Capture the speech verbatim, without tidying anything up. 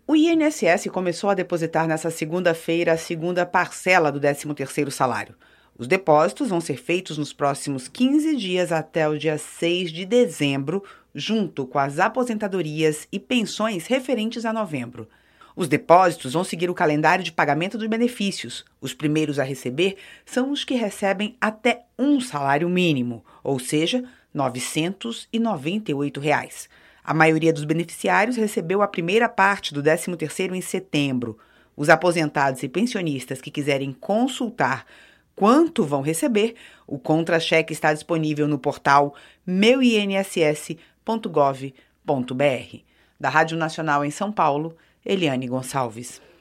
O I N S S começou a depositar nesta segunda-feira a segunda parcela do décimo terceiro salário. Os depósitos vão ser feitos nos próximos quinze dias até o dia seis de dezembro, junto com as aposentadorias e pensões referentes a novembro. Os depósitos vão seguir o calendário de pagamento dos benefícios. Os primeiros a receber são os que recebem até um salário mínimo, ou seja, novecentos e noventa e oito reais. A maioria dos beneficiários recebeu a primeira parte do décimo terceiro em setembro. Os aposentados e pensionistas que quiserem consultar quanto vão receber, o contra-cheque está disponível no portal meu i n s s ponto gov ponto b r. Da Rádio Nacional em São Paulo, Eliane Gonçalves.